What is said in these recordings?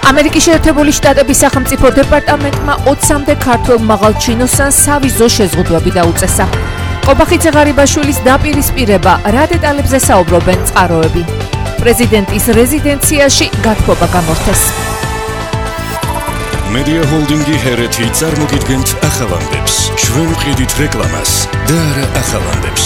ამერიკის შეერთებული შტატების სახელმწიფო დეპარტამენტმა 20-მდე ქართველ მაღალჩინოსანს სავიზო შეზღუდვები დაუწესა. ყობახიძე ღარიბაშვილის დაპირისპირება, რა დეტალებზე საუბრობენ წყაროები. პრეზიდენტის რეზიდენციაში გათბობა გამორთეს. Media Holding-ი ჰერეთი წარმოგიდგენთ ახალამდებს. ჩვენ ვყიდით რეკლამას და არა ახალამდებს.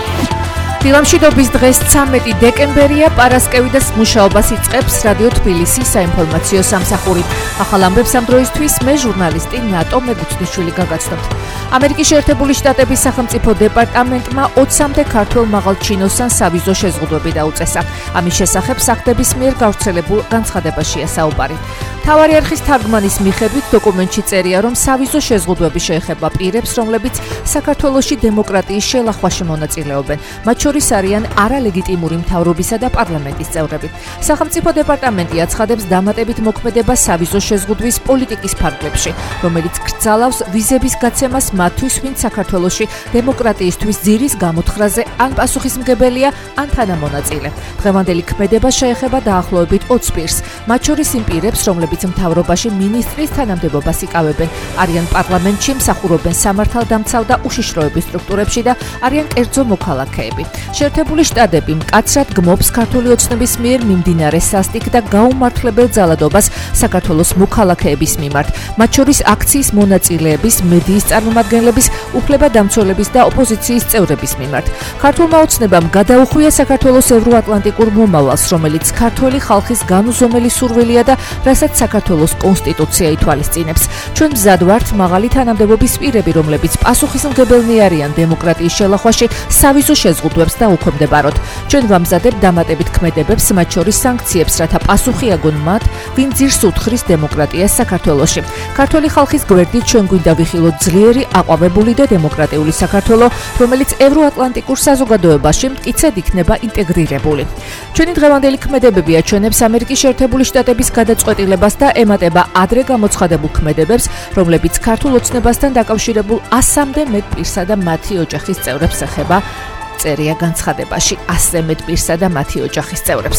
დილამშვიდობის დღეს 13 დეკემბერია, პარასკევიდას მუშაობას იწყებს რადიო თბილისი საინფორმაციო სამსახური. ახალ ამბებს ამ დროისთვის მე ჟურნალისტი ნატო მეგუცნიშვილი გაგაცნობთ. ამერიკის შეერთებული შტატების სახელმწიფო დეპარტამენტმა 20-მდე ქართველ მაღალჩინოსანს სავიზო შეზღუდვები დაუწესა. ამის შესახებ სახლების მიერ გავრცელებულ განცხადებაშია საუბარი. მთავარი არხის თარგმანის მიხედვით დოკუმენტში წერია, რომ სავიზო შეზღუდვები შეეხება პირებს, რომლებიც საქართველოში დემოკრატიის შელახვაში მონაწილეობენ. მათ შორის არიან არალეგიტიმური მთავრობისა და პარლამენტის წევრები. სახელმწიფო დეპარტამენტი აცხადებს დამატებით მოქმედებას სავიზო შეზღუდვის პოლიტიკის ფარგლებში, რომელიც კრძალავს ვიზების გაცემას მათთვის, ვინც საქართველოში დემოკრატიისთვის ძირის გამოთხრაზე ან პასუხისმგებელია, ან თანამონაწილე. დღევანდელი ქმედება შეეხება დაახლოებით 20 პირს, მათ შორის იმ პირებს, რომლებიც მთავრობაში მინისტრის თანამდებობას იკავებენ, არიან პარლამენტში, მსახურობენ სამართალდამცავ და უშიშროების სტრუქტურებში და არიან კერძო მოქალაქეები. შეერთებული შტატები მკაცრად გმობს ქართული ოცნების მიერ მიმდინარე სასტიკ და გაუმართლებელ ძალადობას საქართველოს მოქალაქეების მიმართ, მათ შორის აქციის მონაწილეების, მედიის წარმომადგენლების, უფლებადამცველების და ოპოზიციის წევრების მიმართ. ქართულმა ოცნებამ გადაუხვია საქართველოს ევროატლანტიკურ მომავალს, რომელიც ქართველი ხალხის განუზომელი სურვილია და რასაც საქართველოს კონსტიტუცია ითვალისწინებს. ჩვენ მზად ვართ მაღალი თანამდებობის პირები, რომლებიც პასუხისმგებელნი არიან დემოკრატიის შელახვაში, სავიზო შეზღუდვებს დაუქვემდებაროთ. ჩვენ ვამზადებთ დამატებით ქმედებებს, მათ შორის სანქციებს, რათა პასუხი აგონ მათ, ვინ ძირს უთხრის დემოკრატიას საქართველოში. ქართული ხალხის გვერდით ჩვენ გვინდა ვიხილოთ ძლიერი, აყვავებული და დემოკრატიული საქართველო, რომელიც ევროატლანტიკურ საზოგადოებაში მტკიცედ იქნება ინტეგრირებული. ჩვენი დღევანდელი ქმედებები აჩვენებს ამერიკის შეერთებული შტატების გადაწყვეტილებას და ემატება ადრე გამოცხადებულ ქმედებებს, რომლებიც ქართულ ოცნებასთან დაკავშირებულ 100-მდე მეტ პირსა და მათი ოჯახის წევრებს ეხება. წერია განცხადებაში 100 მეტ პირსა და მათი ოჯახის წევრებს.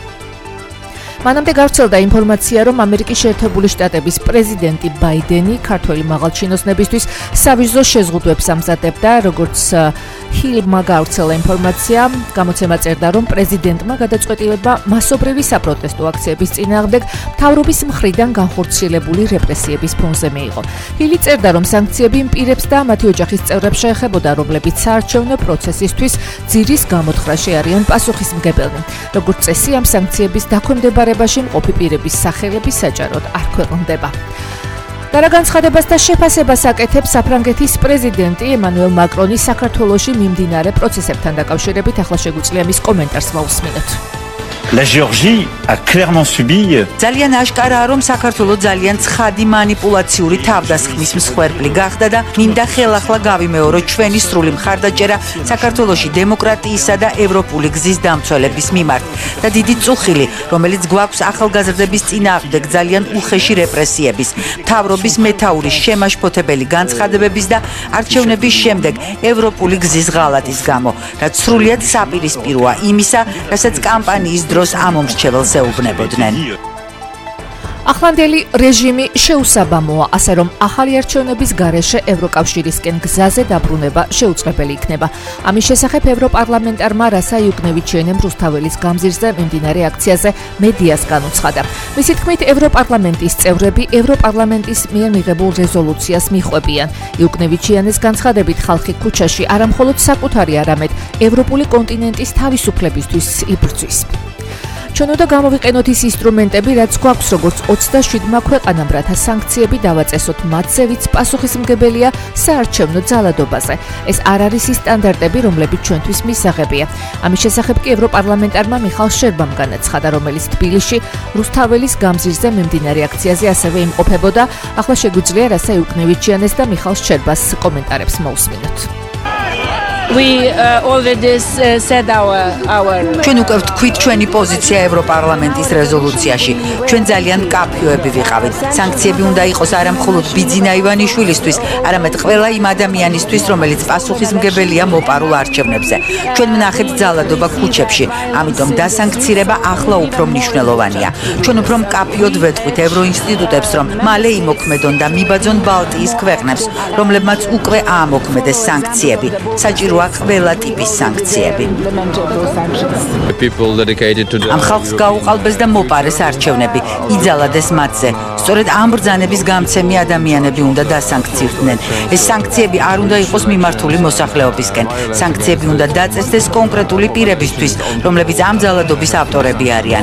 მანამდე გავრცელდა ინფორმაცია, რომ ამერიკის შეერთებული შტატების პრეზიდენტი ბაიდენი ქართველი მაღალჩინოსნებისთვის სავიზო შეზღუდვებს ამზადებდა, როგორც ჰილმა გავრცელა ინფორმაცია, გამოცემა წერდა, რომ პრეზიდენტმა გადაწყვეტილება მასობრივი საპროტესტო აქციების წინააღმდეგ მთავრობის მხრიდან განხორციელებული რეპრესიების ფონზე მიიღო. ჰილი წერდა, რომ სანქციები იმ პირებს და მათი ოჯახის წევრებს შეეხებოდა, რომლებიც საარჩევნო პროცესისთვის ძირის გამოთხრაში არიან პასუხისმგებელნი. როგორც წესი, ამ სანქციების დაქვემდებარებაში მყოფი პირების სახელები საჯაროდ არ ქვეყნდება. და რა განცხადებას და შეფასებას აკეთებს საფრანგეთის პრეზიდენტი ემანუელ მაკრონი საქართველოში მიმდინარე პროცესებთან დაკავშირებით, ახლა შეგვიძლია მის კომენტარს მოусმინოთ. La Géorgie a clairement subi ძალიან აშკარაა, რომ საქართველო ძალიან ცხადი მანიპულაციური თავდასხმის მსხვერპლი გახდა და მინდა ხელახლა გავიმეორო ჩვენი სრული მხარდაჭერა საქართველოში დემოკრატიისა და ევროპული გზის დამცველების მიმართ და დიდი წუხილი, რომელიც გვაქვს ახალგაზრდების წინააღმდეგ ძალიან უხეში რეპრესიების, მთავრობის მეთაურის შემაშფოთებელი განცხადებების და არჩევნების შემდეგ ევროპული გზის ღალატის გამო, რაც სრულიად საპირისპიროა იმისა, რასაც კამპანიის დროს ამომრჩეველს ეუბნებოდნენ. ახლანდელი რეჟიმი შეუსაბამოა, ასე რომ ახალი არჩევნების გარეშე ევროკავშირისკენ გზაზე დაბრუნება შეუწყებელი იქნება. ამის შესახებ ევროპარლამენტარმა რასა იუკნევიჩიენემ რუსთაველის გამზირზე მიმდინარე აქციაზე მედიას განუცხადა. მისი თქმით, ევროპარლამენტის წევრები ევროპარლამენტის მიერ მიღებულ რეზოლუციას მიჰყვებიან. იუკნევიჩიანეს განცხადებით, ხალხი ქუჩაში არამხოლოდ საკუთარი, არამედ ევროპული კონტინენტის თავისუფლებისთვის იბრძვის. ჩვენ უნდა გამოვიყენოთ ის ინსტრუმენტები, რაც გვაქვს როგორც 27-მა ქვეყანამ, რათა სანქციები დავაწესოთ მათზე, ვინც პასუხისმგებელია საარჩევნო ძალადობაზე. ეს არ არის ის სტანდარტები, რომლებიც ჩვენთვის მისაღებია. ამის შესახებ კი ევროპარლამენტარმა მიხაილ შერბამ განაცხადა, რომელიც თბილისში რუსთაველის გამზირზე მიმდინარე აქციაზე ასევე იმყოფებოდა. ახლა შეგვიძლია რასა იუკნევიჩიანეს და მიხაილ შერბას კომენტარებს მოусმინოთ. We already said our ჩვენ უკვე ვთქვით ჩვენი პოზიცია ევროპარლამენტის რეზოლუციაში. ჩვენ ძალიან მკაფიოები ვიყავით. სანქციები უნდა იყოს არა მხოლოდ ბიძინა ივანიშვილისთვის, არამედ ყველა იმ ადამიანისთვის, რომელიც პასუხისმგებელია მოპარულ არჩევნებზე. ჩვენ ვნახეთ ძალადობა ქუჩებში, ამიტომ დასანქცირება ახლა უფრო მნიშვნელოვანია. ჩვენ უფრო მკაფიოდ ვეთქვით ევროინსტიტუტებს, რომ მალე იმოქმედონ და მიბაძონ ბალტიის ქვეყნებს, რომლებმაც უკვე აამოქმედეს სანქციები. საჭიროა ყველა ტიპის სანქციები. ამ ხალხს გაუყალბეს და მოპარეს არჩევნები, იძალადეს მათზე. სწორედ ამ ბრძანების გამცემი ადამიანები უნდა დასანქცირდნენ. ეს სანქციები არ უნდა იყოს მიმართული მოსახლეობისკენ. სანქციები უნდა დაწესდეს კონკრეტული პირებისთვის, რომლებიც ამ ძალადობის ავტორები არიან.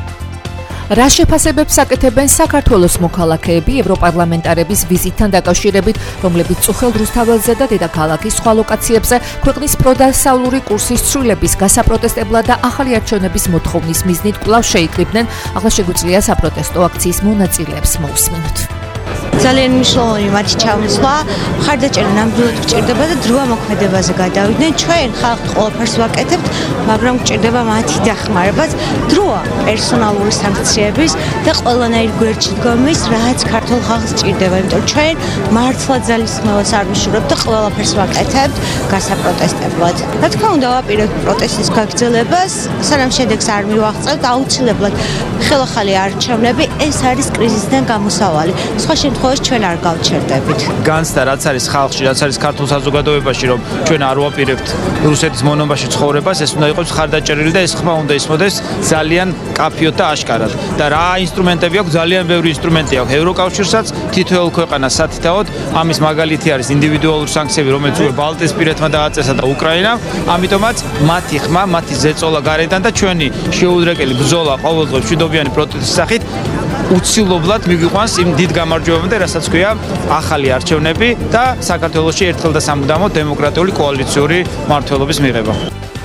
რა შეფასებებს აკეთებენ საქართველოს მოქალაქეები ევროპარლამენტარების ვიზიტთან დაკავშირებით, რომლებიც წუხელ რუსთაველზე და დედაქალაქის სხვა ლოკაციებზე ქვეყნის პროდასავლური კურსის ცვლილების გასაპროტესტებლად და ახალი არჩევნების მოთხოვნის მიზნით კვლავ შეიკრიბნენ. ახლა შეგვიძლია საპროტესტო აქციის მონაწილეებს მოусმინოთ. ძალიან მნიშვნელოვანი მათი ჩამოსვლა, მხარდაჭერა ნამდვილად გჭირდება და დროა მოქმედებაზე გადავიდნენ. ჩვენ ხალხი ყველაფერს ვაკეთებთ, მაგრამ გჭირდება მათი დახმარებაც, დროა პერსონალური სანქციების და ყველანაირი გვერდში დგომის, რაც ქართულ ხალხს სჭირდება, იმიტომ ჩვენ მართლა ძალისხმევას არ ვიშურებთ და ყველაფერს ვაკეთებთ გასაპროტესტებლად. რა თქმა უნდა, ვაპირებთ პროტესტის გაგრძელებას, სანამ შედეგს არ მივაღწევთ, აუცილებლად ხელახალი არჩევნები, ეს არის კრიზისიდან გამოსავალი. სხვა შემთხვევაში ჩვენ არ გავჩერდებით. განცდა რაც არის ხალხში, რაც არის ქართულ საზოგადოებაში, რომ ჩვენ არ ვაპირებთ რუსეთის მონობაში ცხოვრებას, ეს უნდა იყოს ხარდაჭერილი და ეს ხმა უნდა ისმოდეს ძალიან კაფიოდ და აშკარად. და რა ინსტრუმენტები აქვს? ძალიან ბევრი ინსტრუმენტი აქვს ევროკავშირსაც, თითოეულ ქვეყანას სათითაოდ. ამის მაგალითი არის ინდივიდუალური სანქციები, რომელიც უკვე ბალტიისპირეთმა დააწესა და უკრაინამ. ამიტომაც მათი ხმა, მათი ზეწოლა გარედან და ჩვენი შეუდრეკელი ბრძოლა ყოველდღე მშვიდობიანი პროტესტის სახით უცილობლად მიგვიყვანს იმ დიდ გამარჯვებამდე, რასაც ქვია ახალი არჩევნები და საქართველოში ერთხელ და სამუდამოდ დემოკრატიული კოალიციური მმართველობის მიღება.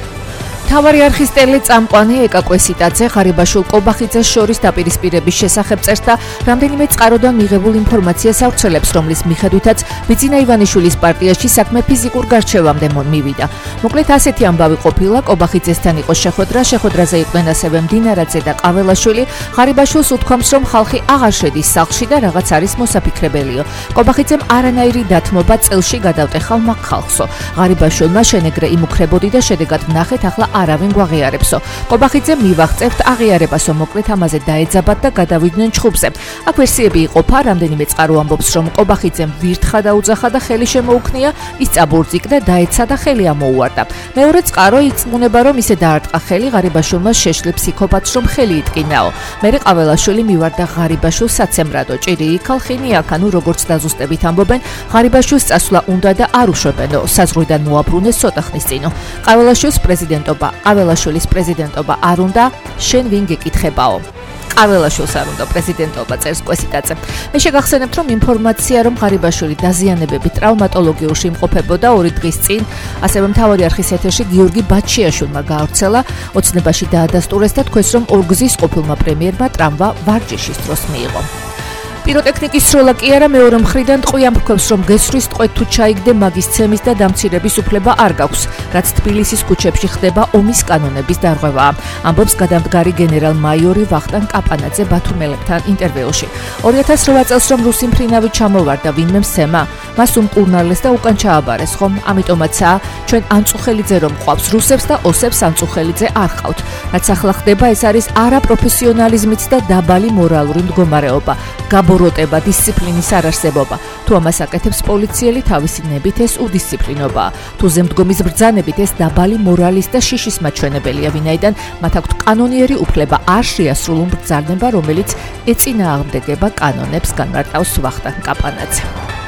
მთავარი არქის ტელეწამყვანი ეკა კვესიტაძე ღარიბაშვილ კობახიძეს შორის დაპირისპირების შესახებ წერს და რამდენიმე წყაროდან მიღებულ ინფორმაციას ავრცელებს, რომლის მიხედვითაც ბიძინა ივანიშვილის პარტიაში საქმე ფიზიკურ გარჩევამდე მივიდა. მოკლედ ასეთი ამბავი ყოფილა, კობახიძესთან იყო შეხვედრაზე იყვნენ ასევე მდინარაძე და ყაველაშვილი. ღარიბაშვილს უთქვამს, რომ ხალხი აღარ შედის სახლში და რაღაც არის მოსაფიქრებელიო. კობახიძემ არანაირი დათმობა წელში გადავტეხა მაგ ხალხსო. ღარიბაშვილმა შენეგრე იმუქრებოდი და შედეგად ვნახეთ ახლა არავინ გვაღიარებსო. კობახიძე მივაღწევთ აღიარებასო, მოკლედ ამაზე დაეძაბათ და გადავიდნენ ჩხუბზე. აქ ვერსიები იყოფა, რამდენიმე წყარო ამბობს, რომ კობახიძემ ვირთხა დაუძახა და ხელი შემოუქნია, ის წაბურძიკდა, დაეცა და ხელი ამოუვარდა. მეორე წყარო იწმუნება, რომ ისე დაარტყა ხელი ღარიბაშვილმა შეშლი ფსიქოპათს, რომ ხელი იტკინაო. მერე ყაველაშვილი მივარდა ღარიბაშვილს საცემრადო, ჭირი იქალ ხინი აქ, ანუ როგორც დაზუსტებით ამბობენ, ღარიბაშვილს წასვლა უნდა და არ უშვებენო, საზღვრიდან მოაბრუნეს ცოტა ხნის წინო. ყაველაშვილს პრეზიდენტობა ყაველაშვილის პრეზიდენტობა არ უნდა, შენ ვინ გეკითხებაო. ყაველაშვილს არ უნდა პრეზიდენტობა, წერს კვესიტაძე. მე შეგახსენებთ, რომ ინფორმაცია, რომ ღარიბაშვილი დაზიანებებით ტრავმატოლოგიურში იმყოფებოდა 2 დღის წინ, ასევე მთავარი არქის ეთერში გიორგი ბაჩიაშვილმა გაავრცელა, ოცნებაში დაადასტურეს და თქვეს, რომ ორგზის ყოფილმა პრემიერმა ტრამვა ვარჯიშის დროს მიიღო. პიროტექნიკის სროლა კი არა, მეორე მხრიდან ტყვი ამბობს, რომ გესვრის ტყვედ თუ ჩაიგდე მაგის ცემის და დამცირების უფლება არ გაქვს, რაც თბილისის ქუჩებში ხდება ომის კანონების დარღვევაა. ამბობს გადამდგარი გენერალ-მაიორი ვახტანგ კაპანაძე ბათუმელებთან ინტერვიუში. 2008 წელს რომ რუსი მფრინავი ჩამოვარდა ვინმე სცემა, მას უმკურნალეს და უკან ჩააბარეს ხომ, ამიტომაცაა ჩვენ ანწუხელიძე რომ ყვავს რუსებს და ოსებს ანწუხელიძე არ ყავთ. რაც ახლა ხდება, ეს არის არაპროფესიონალიზმიც და დაბალი მორალური მდგომარეობა. გაბოროტება, დისციპლინის არარსებობა. თუ ამას აკეთებს პოლიციელი, თავისი ნებით ეს უდისციპლინობაა. თუ ზემდგომის ბრძანებით ეს დაბალი მორალის და შიშის მაჩვენებელია, ვინაიდან მათ აქვთ კანონიერი უფლება არ შეასრულონ ბრძანება, რომელიც ეწინააღმდეგება კანონებს, განმარტავს ვახტანგ კაპანაძე.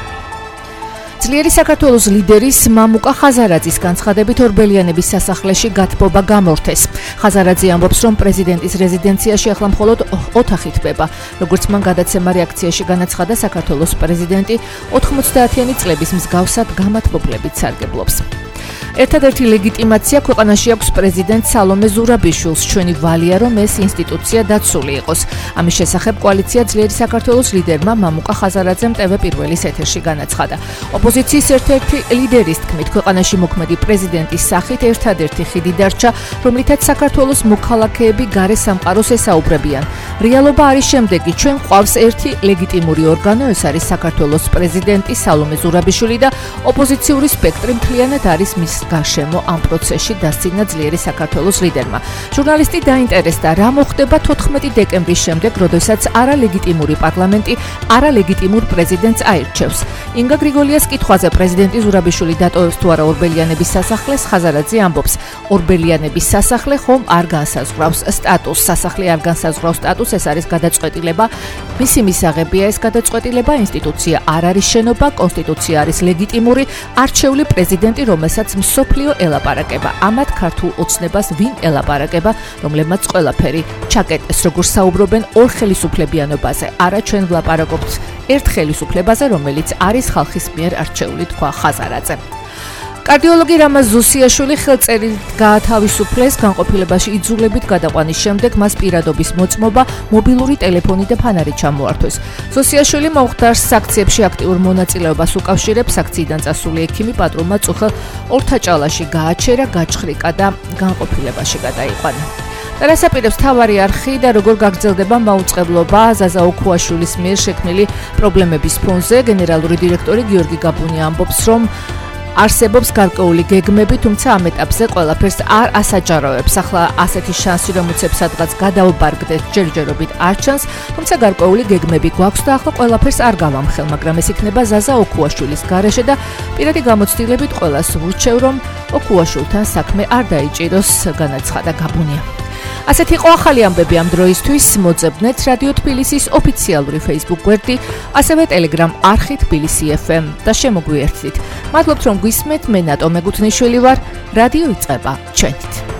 ძლიერი საქართველოს ლიდერის მამუკა ხაზარაძის განცხადებით ორბელიანების სასახლეში გათბობა გამორთეს. ხაზარაძე ამბობს, რომ პრეზიდენტის რეზიდენციაში ახლა მხოლოდ ოთახი თბება. როგორც მან გადაცემა რეაქციაში განაცხადა, საქართველოს პრეზიდენტი 90-იანი წლების მსგავსად გამათბობლებით სარგებლობს. ერთადერთი ლეგიტიმაცია ქვეყანაში აქვს პრეზიდენტ სალომე ზურაბიშვილს, ჩვენი ვალია რომ ეს ინსტიტუცია დაცული იყოს. ამის შესახებ კოალიცია ძლიერი საქართველოს ლიდერმა მამუკა ხაზარაძემ TV პირველის ეთერში განაცხადა. ოპოზიციის ერთ-ერთი ლიდერის თქმით, ქვეყანაში მოქმედი პრეზიდენტის სახით ერთადერთი ხიდი დარჩა, რომლითაც საქართველოს მოქალაქეები გარე სამყაროს ესაუბრებიან. რეალობა არის შემდეგი, ჩვენ ყავს ერთი ლეგიტიმური ორგანო, ეს არის საქართველოს პრეზიდენტი სალომე ზურაბიშვილი და ოპოზიციური სპექტრი მთლიანად არის მის გარშემო ამ პროცესში დასცინა ძლიერი საქართველოს ლიდერმა. ჟურნალისტი დაინტერესდა, რა მოხდება 14 დეკემბრის შემდეგ, როდესაც არალეგიტიმური პარლამენტი არალეგიტიმურ პრეზიდენტს აირჩევს. ინგა გრიგოლიას კითხვაზე პრეზიდენტი ზურაბიშვილი დატოვებს თუ არა ორბელიანების სასახლეს, ხაზარაძე ამბობს, ორბელიანების სასახლე ხომ არ განსაზღვრავს სტატუსს, სასახლე არ განსაზღვრავს სტატუსს, ეს არის გადაწყვეტილება, მისი მისაღებია ეს გადაწყვეტილება, ინსტიტუცია არ არის შენობა, კონსტიტუცია არის ლეგიტიმური, არჩეული პრეზიდენტი, რომელსაც მსოფლიო ელაპარაკება. ამათ ქართულ ოცნებას ვინ ელაპარაკება, რომლებმაც ყველაფერი ჩაკეტეს, როგორც საუბრობენ ორ ხელისუფლებიანობაზე. არა ჩვენ ვლაპარაკობთ ერთ ხელისუფლებაზე, რომელიც არის ხალხის მიერ არჩეული, თქვა ხაზარაძე. კარდიოლოგი რამაზ ზუსიაშვილი ხელწერილით გაათავისუფლეს, განყოფილებაში იძულებით გადაყვანის შემდეგ მას პირადობის მოწმობა, მობილური ტელეფონი და ფანარი ჩამოართვეს. ზუსიაშვილი მომხდარს აქციებში აქტიურ მონაწილეობას უკავშირებს, აქციიდან წასული ექიმი პატრონმა წუხელ ორთაჭალაში გააჩერა, გაჩხრიკა და განყოფილებაში გადაიყვანა. რასაპირებს თავარი არხი და როგორ გაგრძელდება მაუწყებლობა ზაზა ოქუაშვილის მიერ შექმნილი პრობლემების ფონზე, გენერალური დირექტორი გიორგი გაბუნი ამბობს, რომ არსებობს გარკვეული გეგმები, თუმცა ამ ეტაპზე ყველაფერს არ ასაჯაროებს. ახლა ასეთი შანსი რომ უცებ სადღაც გადავბარგდეთ ჯერჯერობით არ ჩანს, თუმცა გარკვეული გეგმები გვაქვს და ახლა ყველაფერს არ გავამხელ, მაგრამ ეს იქნება ზაზა ოქუაშვილის გარეშე და პირადი გამოცდილებით ყველას ვურჩევ, რომ ოქუაშვილთან საქმე არ დაიჭიროს, განაცხადა გაბუნია. ასეთი იყო ახალი ამბები ამ დროისთვის, მოძებნეთ რადიო თბილისის ოფიციალური Facebook გვერდი, ასევე Telegram არხი თბილისი FM და შემოგვიერთდით. მადლობთ რომ გვისმენთ, მე ნატო მეგუთნიშვილი ვარ, რადიო იწყება ჩვენით.